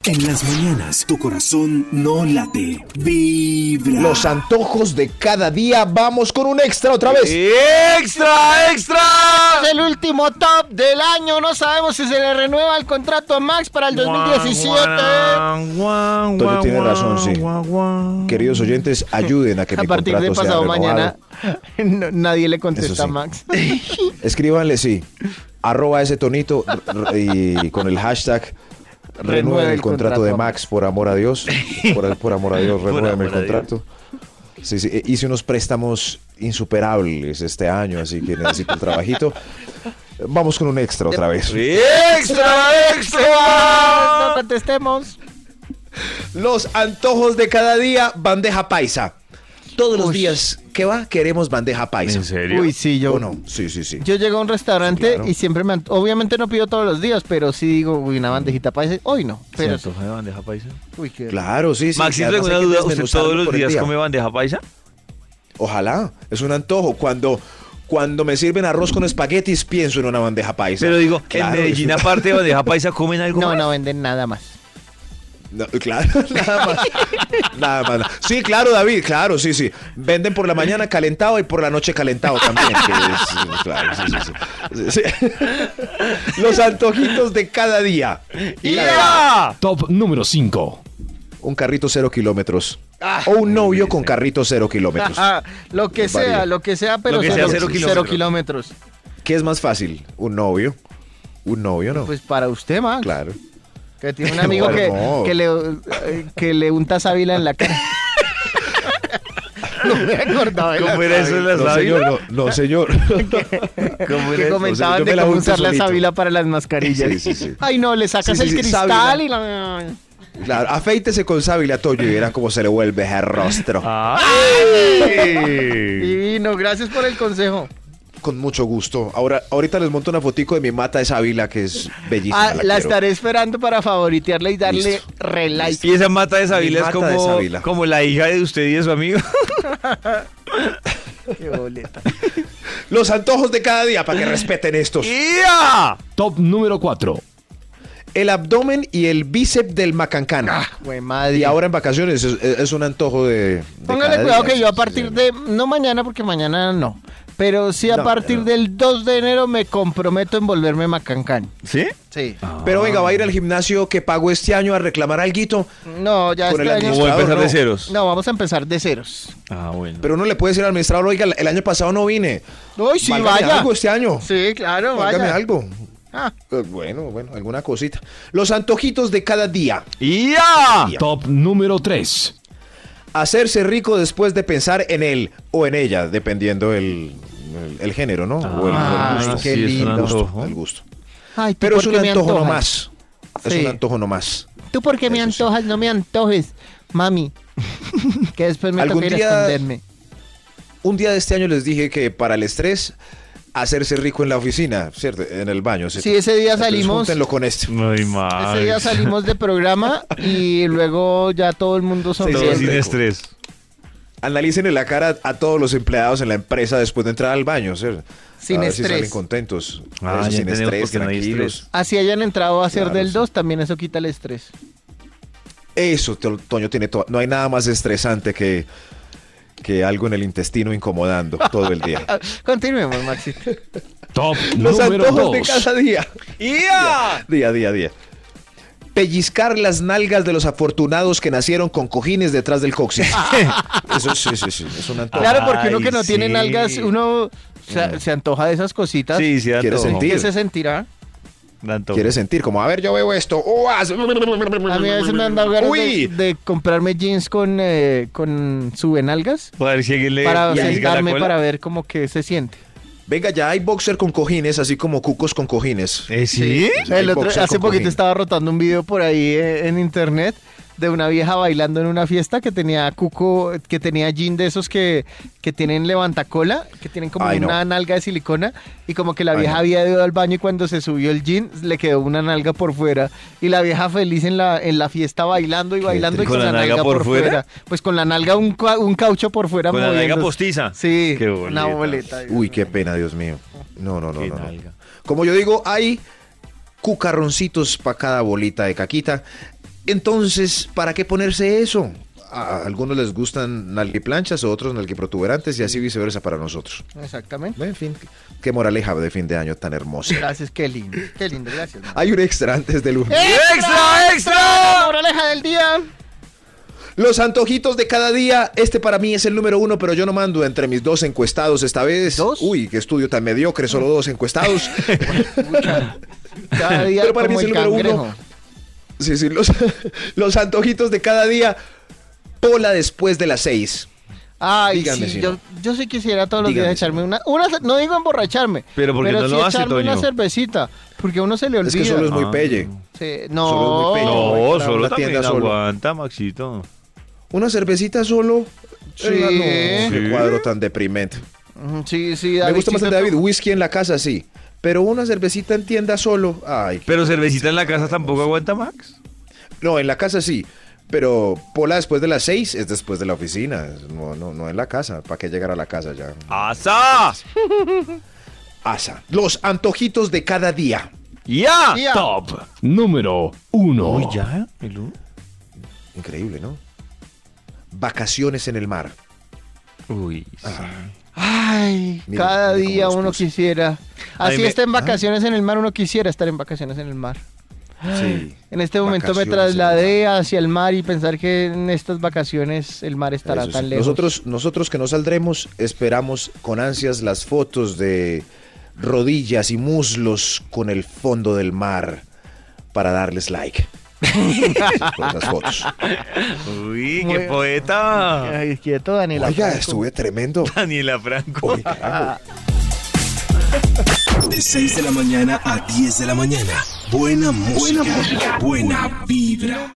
En las mañanas, tu corazón no late, vibra. Los antojos de cada día. Vamos con un extra otra vez. ¡Extra, extra! Es el último top del año. No sabemos si se le renueva el contrato a Max para el 2017. Toño tiene razón, sí. Queridos oyentes, ayuden a que A mi partir de contrato sea pasado mañana, renovado. nadie le contesta Eso sí. a Max. Escríbanle, sí. @ese tonito y con el hashtag renueve el contrato de Max, por amor a Dios. Por amor a Dios, renuéveme el contrato. Sí, sí, hice unos préstamos insuperables este año, así que necesito un trabajito. Vamos con un extra otra vez. ¡Extra, No extra! contestemos. Los antojos de cada día, bandeja paisa. Todos los días que va, queremos bandeja paisa. ¿En serio? Uy, sí, yo. ¿O no? Sí, sí, sí. Yo llego a un restaurante Sí, claro. y siempre obviamente no pido todos los días, pero sí digo, uy, una bandejita paisa. Hoy no. Pero ¿Cierto? ¿De bandeja paisa? uy, qué Claro, sí, sí. Maxito, Además tengo una hay que duda. ¿Usted desmenuzarlo todos los por el días día. come bandeja paisa? Ojalá, es un antojo. Cuando me sirven arroz con espaguetis, pienso en una bandeja paisa. Pero digo, Claro, en Medellín, es- aparte de bandeja paisa, ¿comen algo No, más? no venden nada más. No, claro, nada más. Nada más. Sí, claro, David, claro, sí, sí. Venden por la mañana calentado y por la noche calentado también. Que es, claro, sí, sí, sí. Sí. Los antojitos de cada día. ¡Ya! Top número 5. Un carrito 0 kilómetros. O un novio con carrito 0 kilómetros. Lo que Varía. sea, pero Lo que sea, cero kilómetros. ¿Qué es más fácil? ¿Un novio? Un novio, ¿no? Pues para usted, Max. Claro. Que tiene un amigo No. que le unta sábila en la cara. No me acordaba de la ¿Cómo era eso de la No, sábila? señor, no, señor. ¿Cómo que era eso? comentaban yo me de la cómo unto usar la solito. sábila para las mascarillas. Sí, sí, sí. Ay, no, le sacas Sí, sí, el sí, cristal sábila. y la... Claro, afeítese con sábila, Toño, y verá cómo se le vuelve el rostro. ¡Ay! Divino, gracias por el consejo. Con mucho gusto. Ahorita les monto una fotico de mi mata de sábila, que es bellísima. La quiero. estaré esperando para favoritearla y darle Listo. relike. Y esa mata de Sabila Mi es mata de Sabila. como la hija de usted y de su amigo. Qué boleta. Los antojos de cada día, para que respeten estos. ¡Ya! Top número 4. El abdomen y el bíceps del macancán. Güey, madre. Y ahora en vacaciones es un antojo de Póngale cada cuidado día. que yo a partir de, no mañana porque mañana no, pero sí a No, partir no. del 2 de enero me comprometo en volverme macancán. ¿Sí? Sí. Pero venga, va a ir al gimnasio que pagó este año a reclamar alguito. No, ya Con este el año... ¿O voy a empezar no. de ceros? No, vamos a empezar de ceros. Ah, bueno. Pero uno le puede decir al administrador, oiga, el año pasado no vine. Uy, sí, Válgame vaya. algo este año. Sí, claro, Válgame vaya. algo. Ah, Bueno, alguna cosita. Los antojitos de cada día. ¡Ya! Top número 3. Hacerse rico después de pensar en él o en ella, dependiendo el género, ¿no? O el Ay, gusto. qué sí, es un lindo. antojo. El gusto. ay, ¿tú Pero por es un qué me antojo antojas? nomás. Es Sí. un antojo nomás. ¿Tú por qué me Eso sí. antojas? No me antojes, mami. Que después me Algún toca ir a día- esconderme. Un día de este año les dije que para el estrés, hacerse rico en la oficina, ¿cierto? En el baño. ¿cierto? Sí, ese día Entonces, salimos... júntenlo con este. Ay, Ese día salimos de programa y luego ya todo el mundo Todo sonriendo. sin estrés. Analícenle la cara a todos los empleados en la empresa después de entrar al baño, ¿cierto? Sin A ver si estrés. salen contentos. Ah, Eso, ya sin entendemos estrés, por qué no hay tranquilos. estrés. Así hayan entrado a hacer Claro, del sí. 2, también eso quita el estrés. Eso, Toño tiene todo. No hay nada más estresante que algo en el intestino incomodando todo el día. Continuemos, Maxito. Top Los número antojos de 2. cada día. ¡Ya! Día. Pellizcar las nalgas de los afortunados que nacieron con cojines detrás del coxis. Eso sí. Es un antojo. Claro, porque uno Ay, que no tiene sí. nalgas, uno se antoja de esas cositas. Sí, sí, ¿Quieres antojo. sentir? ¿Qué se sentirá? Antojo. Quieres sentir como, a ver, yo veo esto. A mí a veces me han dado ganas Uy. de comprarme jeans con subenalgas Para ver si alguien le para pellizca la sentarme cola. para ver cómo que se siente. Venga, ya hay boxer con cojines, así como cucos con cojines. ¿Sí? El otro- boxer hace con poquito cojín. estaba rotando un video por ahí en internet de una vieja bailando en una fiesta que tenía cuco, que tenía jean de esos que tienen levantacola, que tienen como Ay, no. una nalga de silicona y como que la Ay, vieja no. había ido al baño y cuando se subió el jean le quedó una nalga por fuera y la vieja feliz en la fiesta bailando y bailando y ¿Con con la la nalga nalga por por fuera? fuera. Pues con la nalga un caucho por fuera Con la nalga moviéndose. postiza. Sí, Qué una boleta. Uy, qué pena, Dios mío. No. Qué nalga. Como yo digo, hay cucarroncitos para cada bolita de caquita. Entonces, ¿para qué ponerse eso? A algunos les gustan nalguiplanchas, a otros nalguiprotuberantes y así viceversa para nosotros. Exactamente. En fin, qué moraleja de fin de año tan hermosa. Gracias, qué lindo, gracias. Hay un extra antes del lunes. ¡Extra, extra! Moraleja del día. Los antojitos de cada día. Este para mí es el número 1, pero yo no mando entre mis 2 encuestados esta vez. ¿2? Uy, qué estudio tan mediocre, solo 2 encuestados. Cada día Pero para mí como es el el número cangrejo. 1. Sí, los antojitos de cada día. Pola después de las 6. Ay, Díganme sí, si yo, no. yo sí quisiera todos los Díganme días si echarme no. una, no digo emborracharme, Pero ¿por qué no sí lo hace, echarme una Toño? cervecita, porque a uno se le Es olvida. que solo es muy Ah. pelle. Sí, Solo no, es muy No, Para solo una también tienda solo. aguanta, Maxito. Una cervecita solo. Sí. No, qué Sí. cuadro tan deprimente. Sí, Me gusta más el Davidcito, de David. Whisky en la casa, sí. Pero una cervecita en tienda solo. Ay. Pero cervecita en la casa tampoco aguanta, Max. No, en la casa sí. Pero pola después de las 6 es después de la oficina. No en la casa. ¿Para qué llegar a la casa ya? ¡Asa! Asa. Los antojitos de cada día. ¡Ya! Ya. Top número 1. Uy, ¿ya? ¿Elú? Increíble, ¿no? Vacaciones en el mar. Uy, sí. Ay, Mira, cada mira cómo día los uno puse. quisiera. A mí Así me- está en vacaciones en el mar, uno quisiera estar en vacaciones en el mar. Sí. En este momento me Vacaciones en el trasladé hacia el mar y pensar que en estas vacaciones el mar estará Eso sí. tan lejos. Nosotros que no saldremos, esperamos con ansias las fotos de rodillas y muslos con el fondo del mar para darles like. Con esas fotos. Uy, Muy- qué poeta. Ay, quieto, Daniela. Oiga, Franco. estuve tremendo. Daniela Franco. Oiga, De 6 de la mañana a 10 de la mañana. Buena música. Buena vibra.